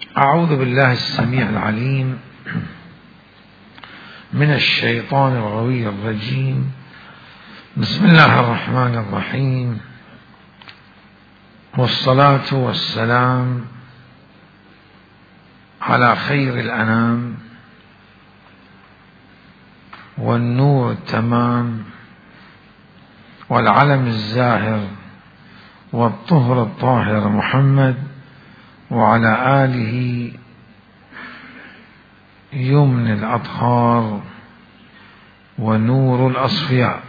أعوذ بالله السميع العليم من الشيطان الغوي الرجيم. بسم الله الرحمن الرحيم، والصلاة والسلام على خير الأنام والنور التمام والعلم الزاهر والطهر الطاهر محمد، وعلى آله يمن الأطهار ونور الأصفياء.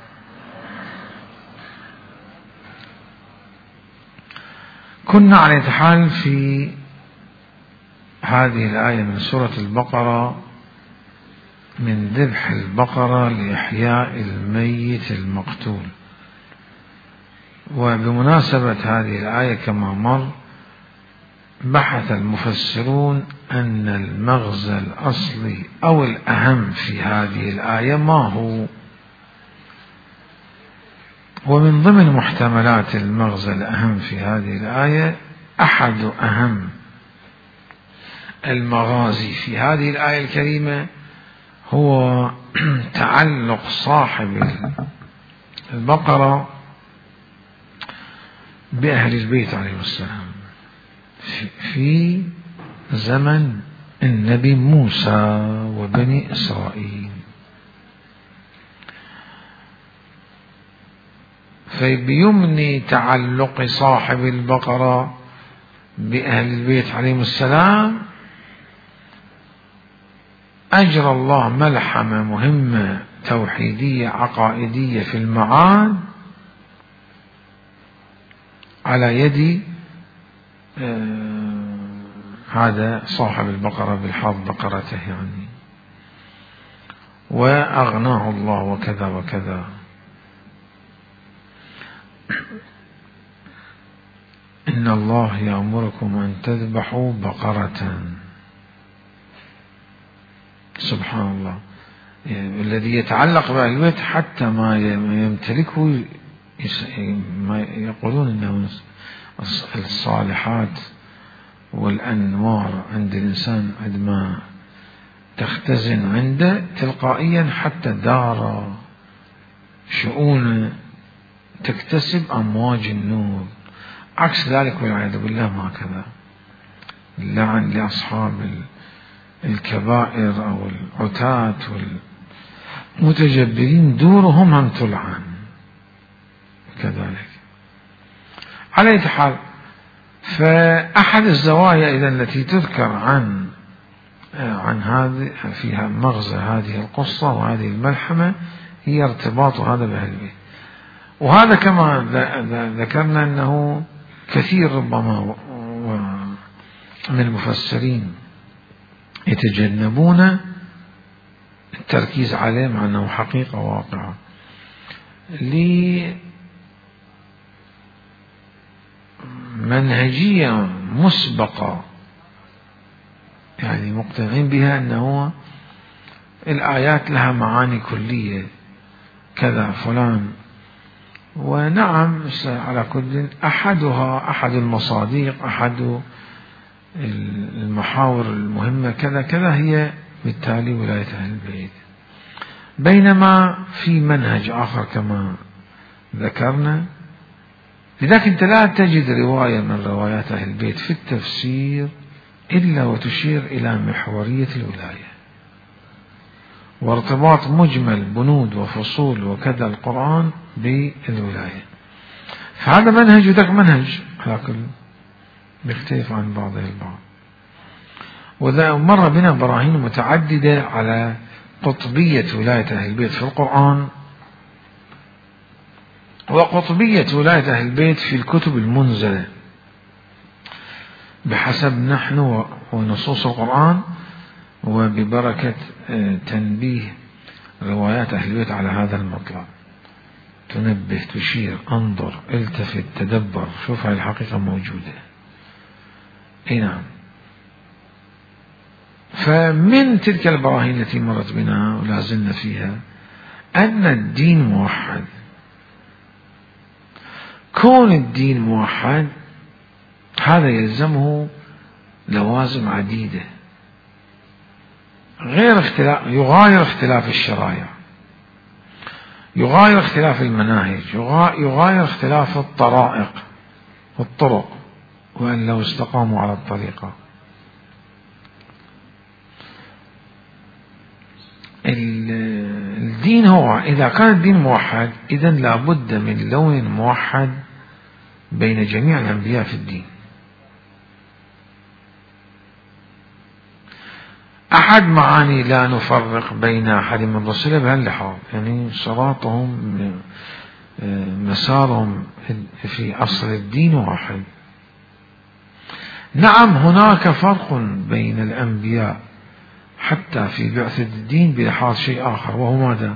كنا على حال في هذه الآية من سورة البقرة، من ذبح البقرة لإحياء الميت المقتول. وبمناسبة هذه الآية كما مر، بحث المفسرون أن المغزى الأصلي أو الأهم في هذه الآية ما هو، ومن ضمن محتملات المغزى الأهم في هذه الآية، أحد أهم المغازي في هذه الآية الكريمة هو تعلق صاحب البقرة بأهل البيت عليه السلام في زمن النبي موسى وبني إسرائيل. فبيمني تعلق صاحب البقرة بأهل البيت عليهم السلام أجرى الله ملحمة مهمة توحيدية عقائدية في المعاد على يد هذا صاحب البقرة بالحظ بقرته يعني، وأغناه الله وكذا وكذا. إن الله يأمركم أن تذبحوا بقرة. سبحان الله، يعني الذي يتعلق بأهل البيت حتى ما يمتلكه ما يقولون إنه الصالحات والأنوار عند الإنسان عندما تختزن عنده تلقائيا حتى دار شؤون تكتسب أمواج النور. عكس ذلك والعياذ بالله ما كذا، اللعن لأصحاب الكبائر أو العتاة والمتجبرين دورهم هم تلعن كذلك. على أي حال، فأحد الزوايا إذا التي تذكر عن هذه فيها مغزى هذه القصة وهذه الملحمة هي ارتباط هذا بأهل البيت. وهذا كما ذكرنا أنه كثير ربما من المفسرين يتجنبون التركيز عليه مع أنه حقيقة واقعة منهجية مسبقة، يعني مقتنعين بها أنه الآيات لها معاني كلية كذا فلان. ونعم على كل أحدها أحد المصادق أحد المحاور المهمة كذا كذا هي بالتالي ولاية أهل البيت، بينما في منهج آخر كما ذكرنا. لذلك أنت لا تجد رواية من روايات أهل البيت في التفسير إلا وتشير إلى محورية الولاية وارتباط مجمل بنود وفصول وكذا القرآن بالولاية. فهذا منهج وذاك منهج على كل بيختلف عن بعضه البعض. وذا مر بنا براهين متعددة على قطبية ولاية أهل البيت في القرآن وقطبية ولاية أهل البيت في الكتب المنزلة بحسب نحن ونصوص القرآن، وببركة تنبيه روايات أهل البيت على هذا المطلب. تنبه، تشير، انظر، التفت، تدبر، شوف هاي الحقيقة موجودة. اي نعم. فمن تلك البراهين التي مرت بنا ولا زلنا فيها أن الدين موحد. كون الدين موحد هذا يلزمه لوازم عديدة، غير اختلاف، يغاير اختلاف الشرائع، يغاير اختلاف المناهج، يغاير اختلاف الطرائق والطرق، وأن لو استقاموا على الطريقة. الدين هو إذا كان الدين موحد إذن لا بد من لون موحد بين جميع الأنبياء في الدين. أحد معاني لا نفرق بين أحد من الرسل بهاللحاظ، يعني صراطهم مسارهم في أصل الدين واحد. نعم هناك فرق بين الأنبياء حتى في بعثة الدين بلحاظ شيء آخر، وهو ماذا؟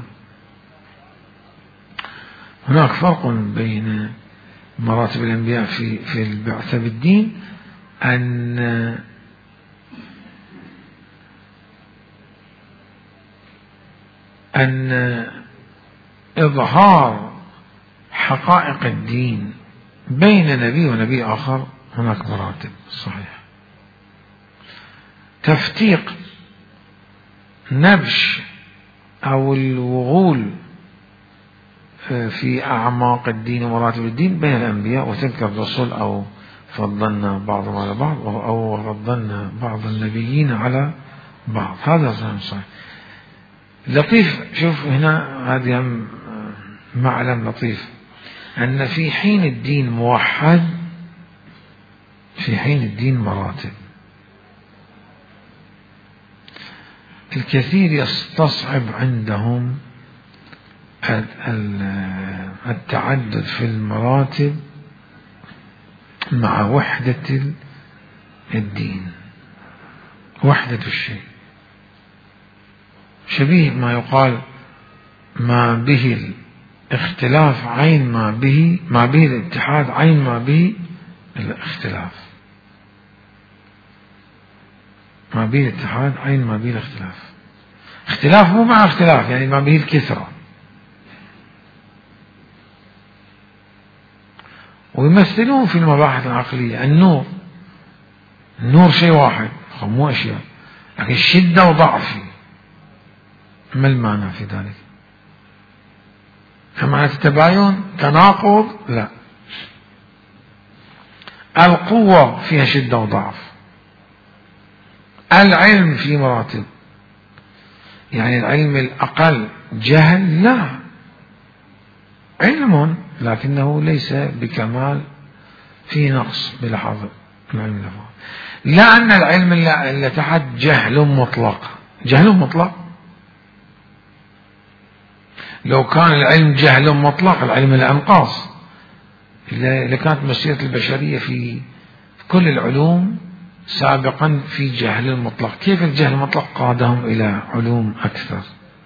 هناك فرق بين مراتب الأنبياء في البعثة بالدين، أن إظهار حقائق الدين بين نبي ونبي آخر هناك مراتب صحيح. تفتيق نبش أو الوغول في أعماق الدين ومراتب الدين بين الأنبياء وتلك الرسل، أو فضلنا بعضهم على بعض، أو فضلنا بعض النبيين على بعض، هذا صحيح. لطيف، شوف هنا هذا معلم لطيف، أن في حين الدين موحد في حين الدين مراتب. الكثير يستصعب عندهم التعدد في المراتب مع وحدة الدين، وحدة الشيء، شبيه ما يقال ما به الاختلاف عين ما به الاتحاد عين ما به الاختلاف، ما به الاتحاد عين ما به الاختلاف. اختلاف مو مع اختلاف، يعني ما به الكثرة. ويمثلون في المباحث العقلية النور شيء واحد، مو أشياء، لكن شدة وضعف، ما المعنى في ذلك؟ معنى التباين تناقض؟ لا، القوة فيها شدة وضعف، العلم في مراتب، يعني العلم الأقل جهل، لا، علم لكنه ليس بكمال، فيه نقص بلحظ العلم الأفضل. لا أن العلم اللي تحت جهل مطلق، جهل مطلق. لو كان العلم جهل مطلق العلم الأنقاص، اللي كانت مسيرة البشرية في كل العلوم سابقا في جهل المطلق، كيف الجهل المطلق قادهم إلى علوم أكثر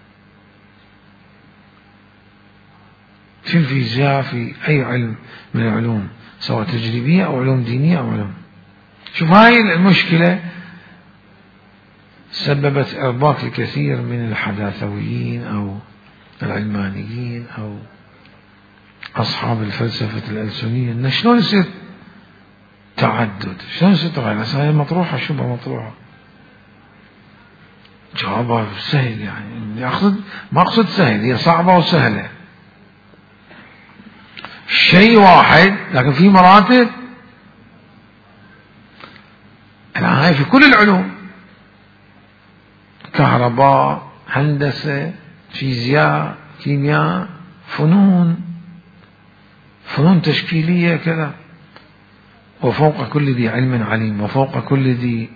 في الفيزياء، في أي علم من العلوم سواء تجريبية أو علوم دينية أو علوم. شوف هاي المشكلة سببت إرباك الكثير من الحداثويين أو العلمانيين أو أصحاب الفلسفة الألسنية، إن شلون يصير تعدد، شلون يصير تغير؟ هي مطروحة، شبه مطروحة. جوابها سهل، يعني ما أقصد سهل، هي صعبة وسهلة، شيء واحد لكن في مراتب. الآن هاي في كل العلوم، كهرباء، هندسة، فيزياء، كيمياء، فنون تشكيلية كذا. وفوق كل ذي علم عليم، وفوق كل ذي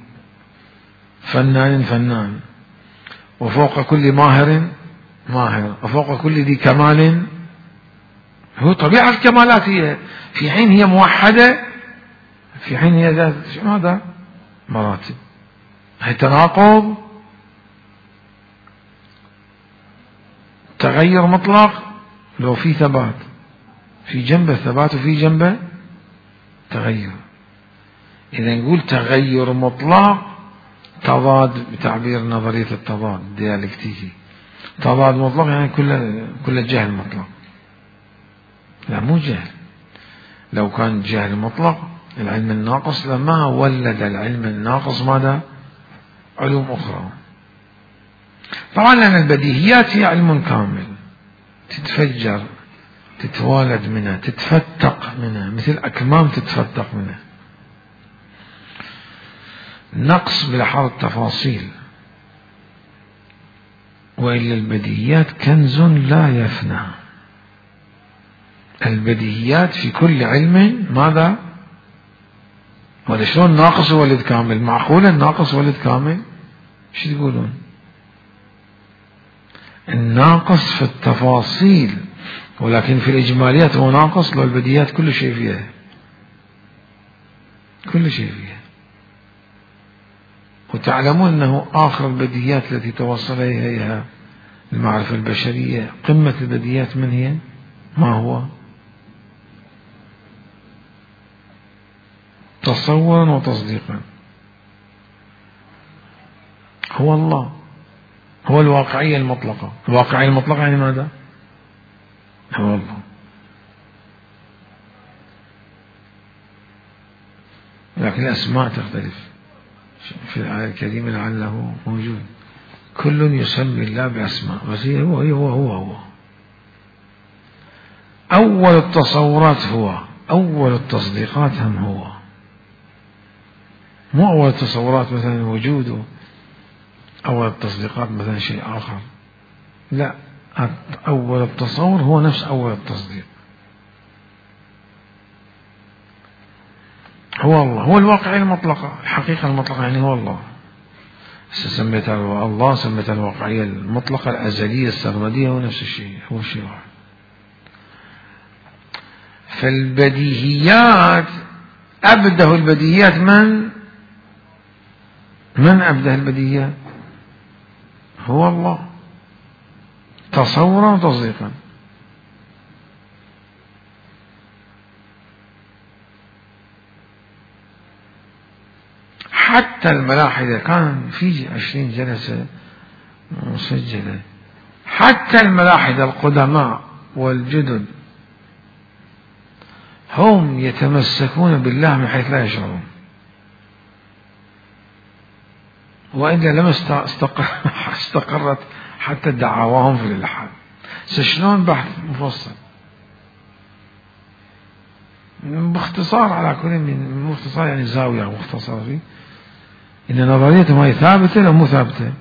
فنان، وفوق كل ماهر، وفوق كل ذي كمال. هو طبيعة الكمالات هي في حين هي موحدة، في حين هي ذات ماذا؟ مراتب. هي تناقض، تغير مطلق. لو في ثبات، في جنبه ثبات وفي جنبه تغير. إذا نقول تغير مطلق تضاد، بتعبير نظرية التضاد الديالكتيكي، تضاد مطلق يعني كل جهل مطلق. لا، مو جهل. لو كان جهل مطلق العلم الناقص لما ولد العلم الناقص ماذا؟ علوم أخرى. طبعا لأن البديهيات هي علم كامل، تتفجر، تتوالد منها، تتفتق منها، مثل أكمام تتفتق منها. نقص بلحاظ التفاصيل، وإلا البديهيات كنز لا يفنى. البديهيات في كل علم ماذا؟ ولا شلون ناقص ولد كامل؟ معقولة الناقص ولد كامل؟ شو تقولون؟ الناقص في التفاصيل، ولكن في الإجماليات هو ناقص. لو البديهيات كل شيء فيها، كل شيء فيها. وتعلمون أنه آخر البديهيات التي توصل إليها المعرفة البشرية، قمة البديهيات من هي؟ ما هو؟ تصورا وتصديقا، هو الله، هو الواقعية المطلقة. الواقعية المطلقة يعني ماذا؟ هو الله. لكن الأسماء تختلف. في الآية الكريمة لعله موجود، كل يسمي الله بأسماء، بس هو أول التصورات هو، أول التصديقات هم هو، مو أول التصورات مثلا وجوده، أول التصديقات مثلا شيء آخر. لا، أول التصور هو نفس أول التصديق. هو الله، هو الواقع المطلقة، الحقيقة المطلقة، يعني هو الله. سميتها الله، سميتها الواقعية المطلقة الأزلية السرمدية، هو نفس الشيء، هو شيء واحد. فالبديهيات أبده البديهيات من أبده البديهيات؟ هو الله، تصورا وتصديقا. حتى الملاحدة كان في 20 جلسة مسجلة، حتى الملاحدة القدماء والجدد هم يتمسكون بالله من حيث لا يشعرون، وإلا لما استقرت حتى دعواهم في الإلحاد. شلون؟ بحث مفصل باختصار، على كل من مختصر يعني زاوية مختصرة فيه، إن نظريتهم هي ثابتة لو مو ثابتة.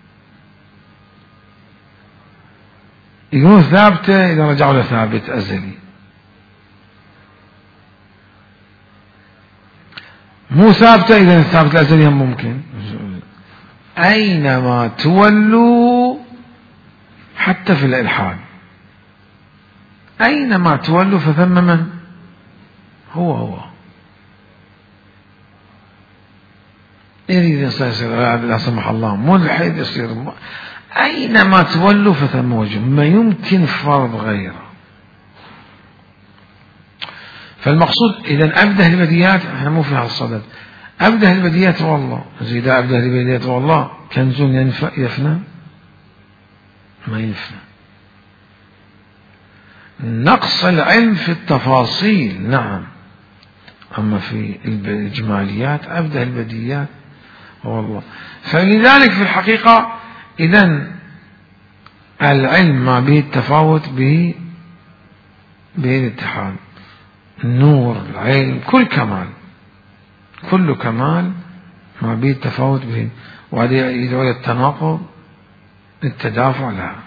يقولون ثابتة إذا رجعوا لثابت أزلي، مو ثابتة إذا الثابت الأزلي هم ممكن. أينما تولوا، حتى في الإلحاد، أينما تولوا فثم من؟ هو يريد الإنسان يصير لا سمح الله ملحد، يصير أينما تولوا فثم وجه، ما يمكن فرض غيره. فالمقصود إذا أبده البديهيات، احنا مو في هالصدد، أبده البديهيات هو الله. إذا أبده البديهيات هو الله، كنز يفنى؟ ما يفنى. نقص العلم في التفاصيل نعم، أما في الإجماليات أبده البديهيات هو الله. فلذلك في الحقيقة إذن العلم ما به التفاوت به الاتحاد، النور، العلم، كل كمال، كل كمال ما به التفاوت به، وهذه يدعو التناقض التدافع لها.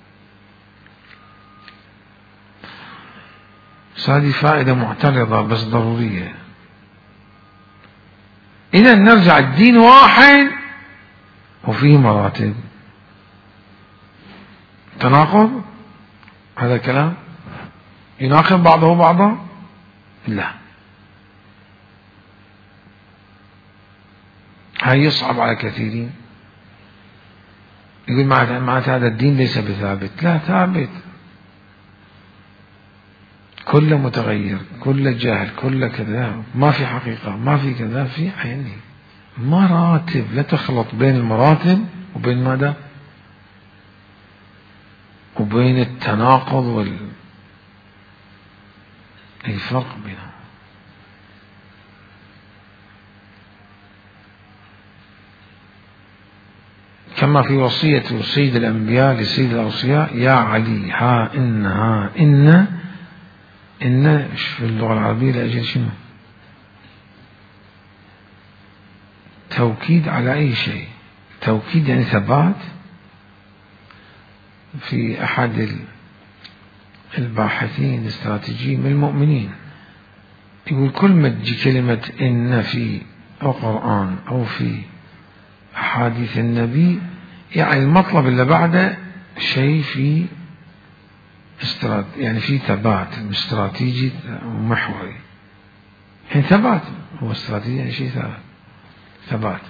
هذه فائدة معترضة بس ضرورية. إذا نرجع الدين واحد وفيه مراتب. تناقض هذا الكلام؟ يناقض بعضه بعضا؟ لا، هاي يصعب على كثيرين. يقول معناته هذا الدين ليس بثابت. لا، ثابت، كله متغير، كله جاهل، كله كذا، ما في حقيقة، ما في كذا، في عيني مراتب. لا تخلط بين المراتب وبين ماذا؟ وبين التناقض الفرق بينهم. كما في وصية سيد الأنبياء لسيد الأوصياء: يا علي ها إن في اللغة العربية لأجل شنو؟ توكيد على أي شيء. توكيد يعني ثبات. في أحد الباحثين الاستراتيجيين من المؤمنين يقول: كل ما تجي كلمة إن في القرآن أو في أحاديث النبي، يعني المطلب اللي بعده شيء في يعني في ثبات استراتيجي ومحوري. يعني ثبات هو استراتيجي، يعني شيء ثبات.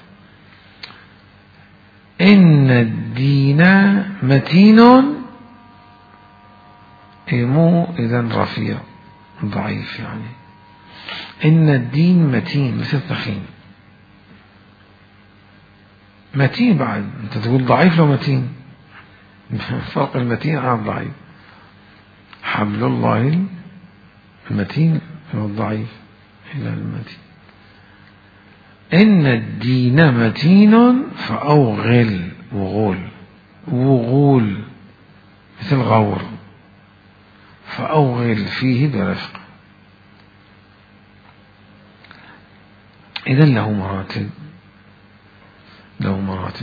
إن الدين متين، مو إذن رفيع ضعيف، يعني إن الدين متين مثل تخين. متين بعد أنت تقول ضعيف لو متين. فرق المتين عن الضعيف. حبل الله المتين والضعيف إلى المتين. إن الدين متين فأوغل. وغول مثل غور. فأوغل فيه برفق. إذن له مراتب.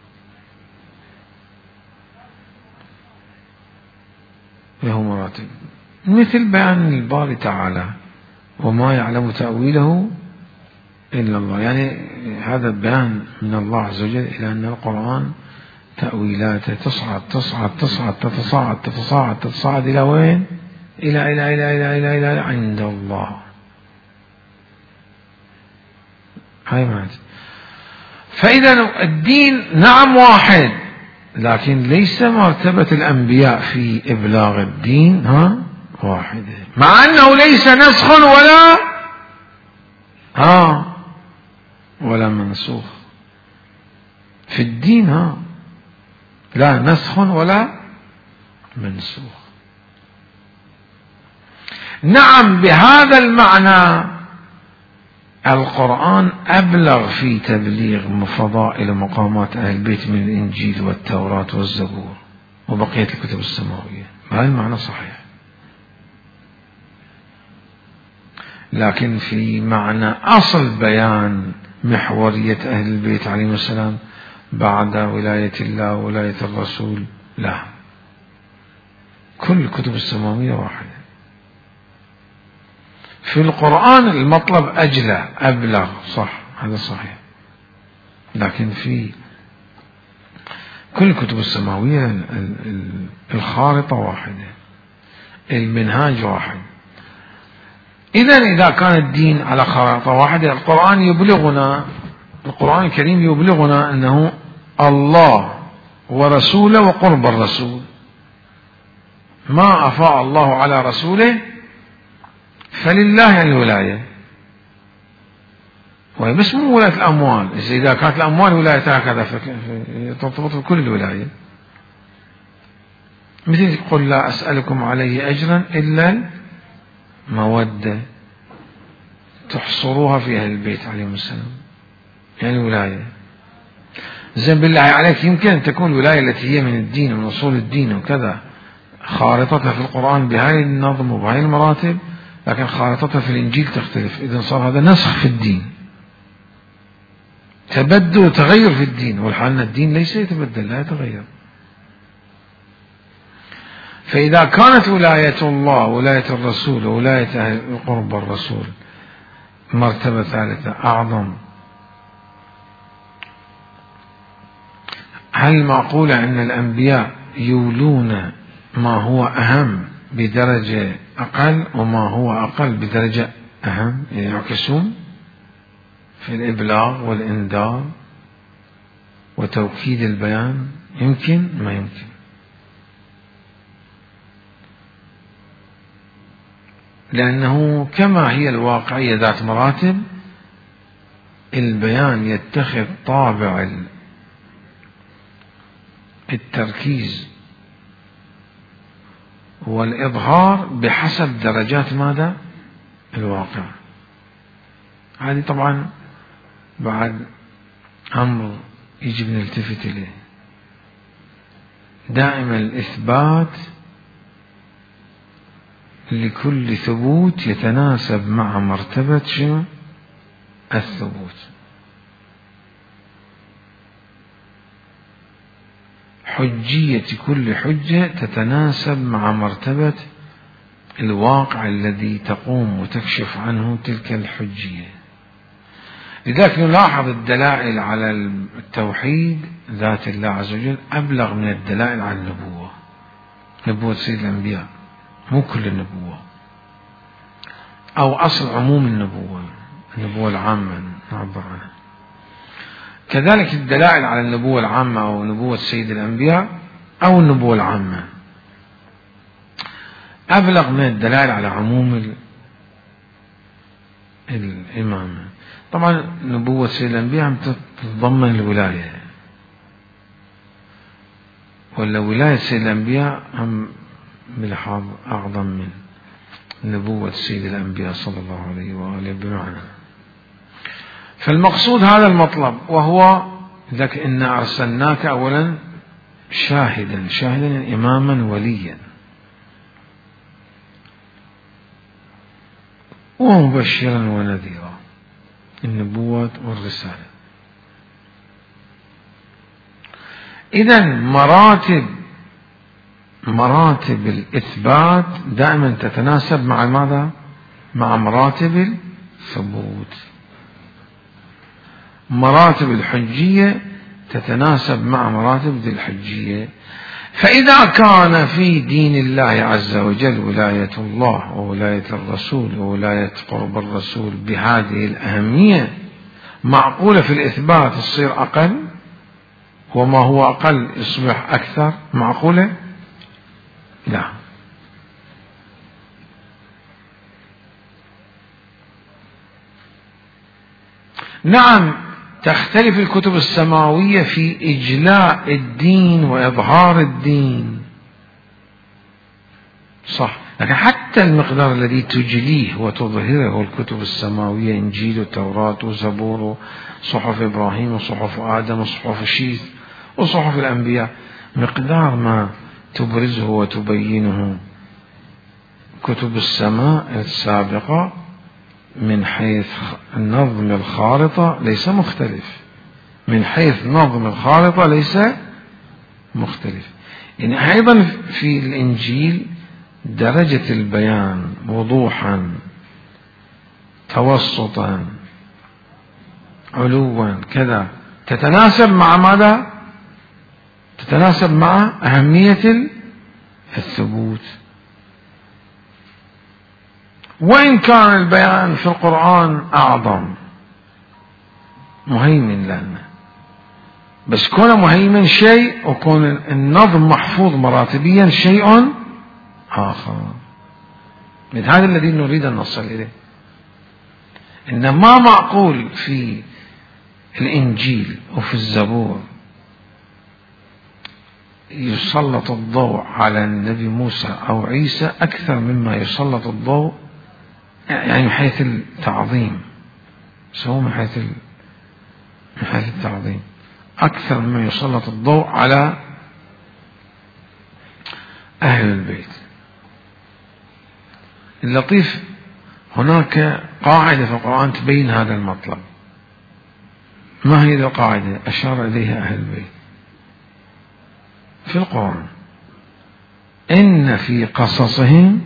مثل بيان الباري تعالى: وما يعلم تأويله إلا الله. يعني هذا البيان من الله عز وجل إلى أن القرآن تأويلاته تتصاعد إلى وين؟ إلى عند الله. هاي معنى. فإذا الدين نعم واحد، لكن ليس مرتبة الأنبياء في إبلاغ الدين واحدة، مع أنه ليس نسخ ولا منسوخ في الدين. لا نسخ ولا منسوخ. نعم، بهذا المعنى القرآن أبلغ في تبليغ فضائل ومقامات أهل البيت من الإنجيل والتوراة والزبور وبقية الكتب السماوية. بهذا المعنى صحيح. لكن في معنى أصل بيان محورية أهل البيت عليهم السلام بعد ولاية الله وولاية الرسول، لا، كل الكتب السماوية واحدة. في القرآن المطلب أجلى أبلغ، صح، هذا صحيح، لكن في كل الكتب السماوية الخارطة واحدة، المنهاج واحد. إذا كان الدين على خارطة واحدة، القرآن الكريم يبلغنا أنه الله ورسوله وقرب الرسول. ما أفاء الله على رسوله فلله الولاية، بس مو ولاية الأموال. إذا كانت الأموال ولاية هكذا ترتبط بكل الولاية. مثل قل لا أسألكم عليه أجرا إلا المودة، تحصروها في أهل البيت عليهم السلام، يعني ولاية. زين بالله عليك، يمكن أن تكون الولاية التي هي من الدين ومن أصول الدين وكذا خارطتها في القرآن بهاي النظم وبهاي المراتب، لكن خارطتها في الإنجيل تختلف. إذن صار هذا نسخ في الدين، تبدل وتغير في الدين، والحال أن الدين ليس يتبدل، لا يتغير. فإذا كانت ولاية الله وولاية الرسول وولاية أهل قرب الرسول مرتبة ثالثة أعظم، هل معقولة أن الأنبياء يولون ما هو أهم بدرجة أقل وما هو أقل بدرجة أهم، يعني يعكسون في الإبلاغ والإنذار وتوكيد البيان؟ يمكن؟ ما يمكن. لأنه كما هي الواقعية ذات مراتب، البيان يتخذ طابع التركيز والإظهار بحسب درجات ماذا؟ الواقع. هذه طبعا بعد أمر يجب نلتفت إليه. دائما الإثبات لكل ثبوت يتناسب مع مرتبة شنو؟ الثبوت. حجية كل حجة تتناسب مع مرتبة الواقع الذي تقوم وتكشف عنه تلك الحجية. لذلك نلاحظ الدلائل على التوحيد ذات الله عز وجل أبلغ من الدلائل على النبوة. نبوة سيد الأنبياء مو كل النبوة، أو أصل عموم النبوة العامة نعبر عنها. كذلك الدلائل على النبوة العامة أو نبوة سيد الأنبياء أو النبوة العامة أبلغ من الدلائل على عموم الإمامة. طبعا نبوة سيد الأنبياء تتضمن الولاية، ولا ولاية سيد الأنبياء هم بلحاظ أعظم من نبوة سيد الأنبياء صلى الله عليه وآله بمعنى. فالمقصود هذا المطلب، وهو ذلك إنا أرسلناك أولا شاهدا إماما وليا ومبشرا ونذيرا، النبوة والرسالة. إذن مراتب الإثبات دائما تتناسب مع ماذا؟ مع مراتب الثبوت. مراتب الحجية تتناسب مع مراتب ذي الحجية. فإذا كان في دين الله عز وجل ولاية الله وولاية الرسول وولاية قرب الرسول بهذه الأهمية، معقولة في الإثبات تصير أقل، وما هو أقل يصبح أكثر؟ معقولة؟ لا. نعم تختلف الكتب السماوية في إجلاء الدين وإظهار الدين، صح، لكن حتى المقدار الذي تجليه وتظهره الكتب السماوية، إنجيل وتوراة وزبور وصحف إبراهيم وصحف آدم وصحف شيث وصحف الأنبياء، مقدار ما تبرزه وتبينه كتب السماء السابقة من حيث نظم الخارطة ليس مختلف، من حيث نظم الخارطة ليس مختلف. يعني أيضا في الإنجيل درجة البيان وضوحا توسطا علوا كذا تتناسب مع ماذا؟ تتناسب مع أهمية الثبوت. وإن كان البيان في القرآن أعظم مهيمن لنا، بس كون مهيمن شيء وكون النظم محفوظ مراتبيا شيء آخر. من هذا الذي نريد أن نصل إليه. إنما معقول في الإنجيل وفي الزبور يسلط الضوء على النبي موسى أو عيسى أكثر مما يسلط الضوء، يعني من حيث التعظيم، سواء من حيث التعظيم أكثر مما يسلط الضوء على أهل البيت. اللطيف هناك قاعدة في القرآن تبين هذا المطلب. ما هي القاعدة؟ أشار إليها أهل البيت في القرآن: إن في قصصهم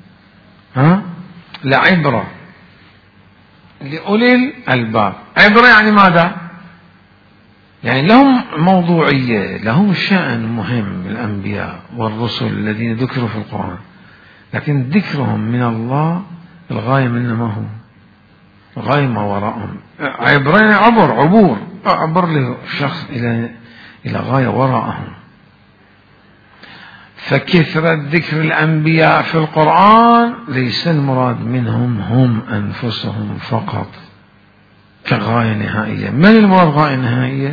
لعبرة لأولي الألباب. عبرة يعني ماذا؟ يعني لهم موضوعية، لهم شأن مهم الأنبياء والرسل الذين ذكروا في القرآن، لكن ذكرهم من الله الغاية منه ما هو؟ الغاية ما وراءهم. عبرين عبر لشخص إلى غاية وراءهم. فكثرة ذكر الأنبياء في القرآن ليس المراد منهم هم أنفسهم فقط كغاية نهائية. من المراد غاية نهائية؟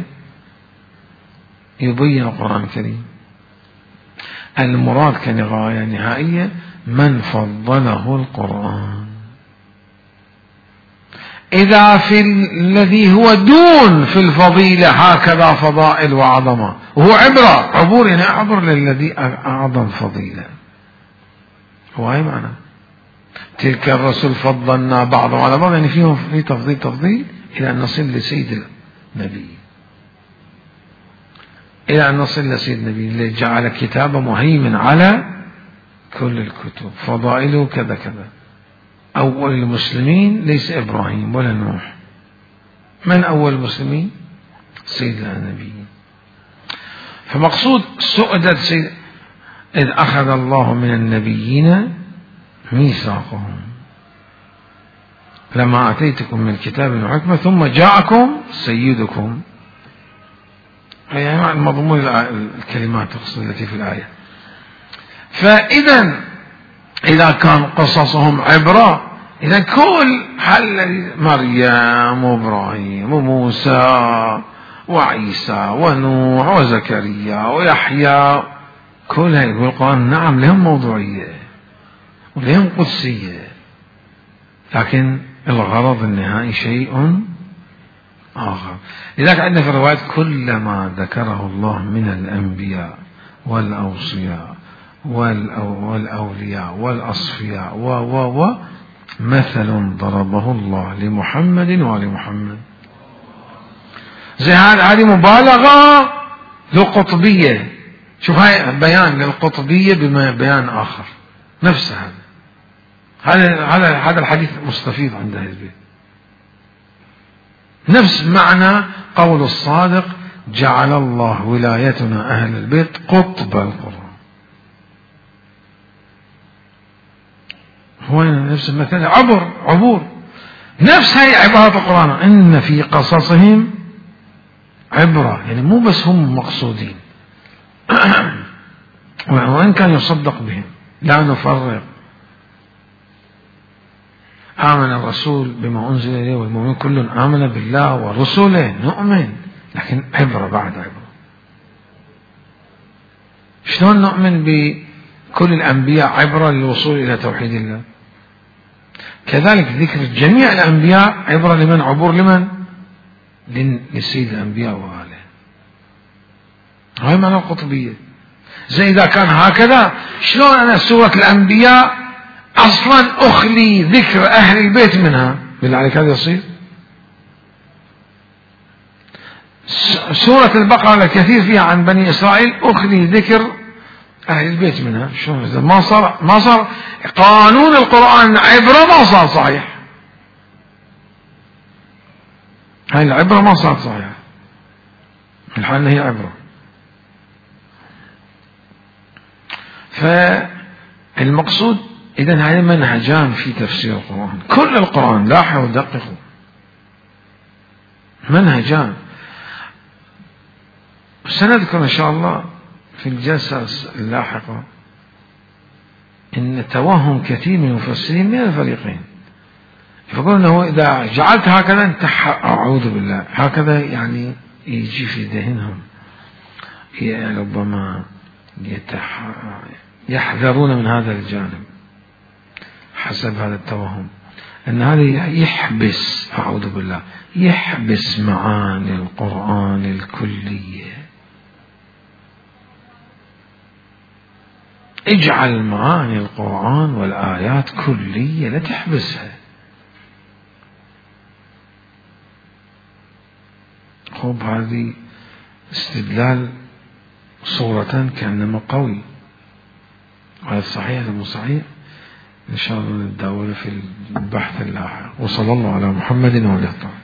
يبين القرآن الكريم المراد كغاية نهائية من فضله القرآن. إذا في الذي هو دون في الفضيلة هكذا فضائل وعظمة، وهو عبرة، عبور يعني أعبر للذي أعظم فضيلة. وهي معنى تلك الرسل فضلنا بعضهم على بعض، يعني فيهم في تفضيل إلى أن نصل لسيد النبي، إلى أن نصل لسيد النبي اللي جعل كتابه مهيمن على كل الكتب، فضائله كذا كذا. أول المسلمين ليس إبراهيم ولا نوح، من أول المسلمين؟ سيدنا النبي. فمقصود سؤدد سيد إذ أخذ الله من النبيين ميثاقهم لما آتيتكم من كتاب وحكمة ثم جاءكم سيدكم، يعني مضمون الكلمات التي في الآية. فإذا إذا كان قصصهم عبرة، إذا كل حل مريم وإبراهيم وموسى وعيسى ونوح وزكريا ويحيى كل هذه القرآن نعم لهم موضوعية ولهم قدسية، لكن الغرض النهائي شيء آخر. لذلك عندنا في الروايات كلما ذكره الله من الأنبياء والأوصياء والأولياء والأصفياء مثل ضربه الله لمحمد وآل محمد. زي هذه مبالغة للقطبية. شوف هاي بيان للقطبية ببيان آخر نفس هذا الحديث مستفيض عند أهل البيت، نفس معنى قول الصادق جعل الله ولايتنا أهل البيت قطب القرآن. هو نفس المثل عبور، نفس هاي عبارة القرآن إن في قصصهم عبرة، يعني مو بس هم مقصودين وإن كان يصدق بهم لا نفرق. آمن الرسول بما أنزل إليه والمؤمنون كل آمن بالله ورسوله نؤمن، لكن عبرة بعد عبرة. شلون نؤمن بكل الأنبياء عبرة للوصول إلى توحيد الله؟ كذلك ذكر جميع الأنبياء عبرة لمن؟ عبور لمن؟ لسيد الأنبياء وآله. هاي معنى القطبية. زي إذا كان هكذا شلون أنا سورة الأنبياء أصلا أخلي ذكر أهل البيت منها؟ بالله عليك هذا يصير؟ سورة البقرة الكثير فيها عن بني إسرائيل أخلي ذكر أهل البيت منها. شلون إذا ما صار قانون القرآن عبرة ما صار صحيح. هاي العبرة ما صارت صحيحة، الحال هي عبرة. فالمقصود إذن هذا منهجان في تفسير القرآن، كل القرآن لاحظوا ودققوا منهجان. سنذكر إن شاء الله في الجلسة اللاحقة إن توهم كثير من المفسرين من الفريقين، يقولون أنه إذا جعلت هكذا أنت أعوذ بالله هكذا، يعني يجي في ذهنهم ربما يحذرون من هذا الجانب حسب هذا التوهم، أن هذا يحبس أعوذ بالله يحبس معاني القرآن الكلية. اجعل معاني القرآن والآيات كلية لا تحبسها. خب هذه استدلال صورة كأنما قوي، وهذا صحيح مو صحيح إن شاء الله نتداول في البحث اللاحق. وصلى الله على محمد وعلى آله.